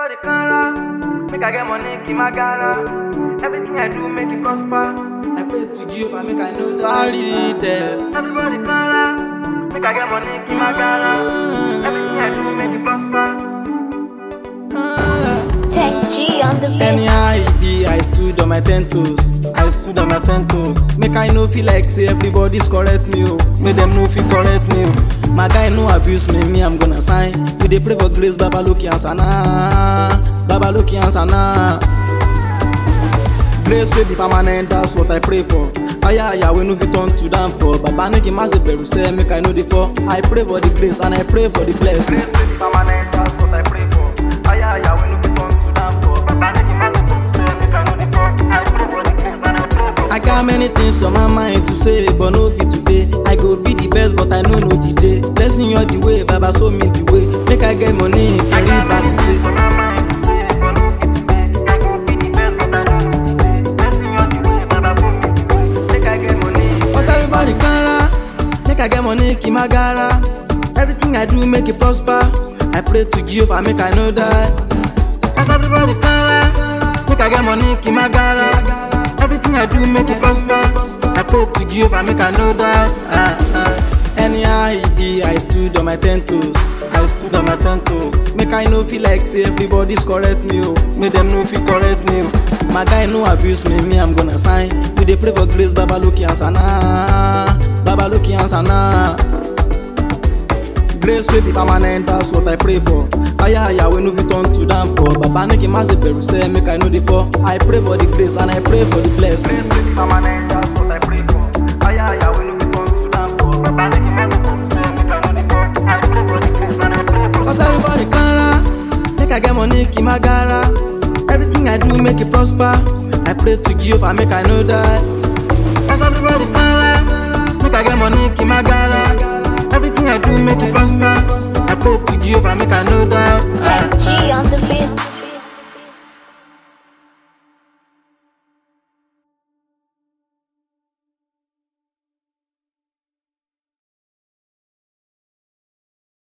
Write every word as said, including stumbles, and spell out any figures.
everybody cara. Make I get money, keep my gara. Everything I do, make it prosper. I pray to Jehovah, make I know that. Everybody cara. Make I get money, keep my gara. Everything I do, make it prosper. Tech G on the beat. Anyhow I did, I stood on my ten toes. I stood on my ten toes. Make I no feel like say everybody's correct me, oh. Make them no feel correct me, oh. My guy no abuse me, me I'm gonna sign. We dey pray for grace, Baba Loki and Sana, Baba Loki and Sana. Grace will be permanent, that's what I pray for. Aya aya we no fit turn to damn for. Baba make him massive beru say make I know the for. I pray for the grace and I pray for the blessing. Grace will be permanent, that's what I pray for. Aya aya we no fit turn to damn for. Baba make him massive beru say make I know the for. I pray for the grace and I pray for. I got many things on my mind to say, but no be today. I go be the best, but I know no the day. Blessing you the way, Baba show me the way. Make I get money, I carry got back many to say. things on my mind to say, but no be today. I go be the best, but I know no the day. Blessing you the way, Baba show me the way. Make I get money. Cause everybody cara, make I get money, keep my gara. Everything I do, make it prosper. I pray to Jehovah, make I know that. Cause everybody cara, make I get money, keep my gara. Everything I do, make it prosper. I pray to Jehovah, make I know that. Ah, ah. Anyhow I did, I stood on my ten toes. I stood on my ten toes. Make I no feel like say everybody's correct me, oh. Make them no feel correct me, oh. My guy no abuse me, me I'm gonna sign. We dey pray for grace, Baba Loki and Sana, Baba Loki and Sana. Grace will be permanent, that's what I pray for. Aya aya we no fit turn to damn for. Baba make him massive beru say make I know the for. I pray for the grace and I pray for the blessing. Grace will be permanent, that's what I pray for. Aya aya we no fit turn to damn for. Baba make him massive beru say make I know the for. I pray for the grace and I pray for. Cause everybody cara, make I get money, keep my gara. Everything I do, make it prosper. I pray to Jehovah, make I know that. Cause everybody cara, make I get money, keep my gara. Everything I do, make it prosper. I pray to Jehovah, make I know that. Tech G on the beat.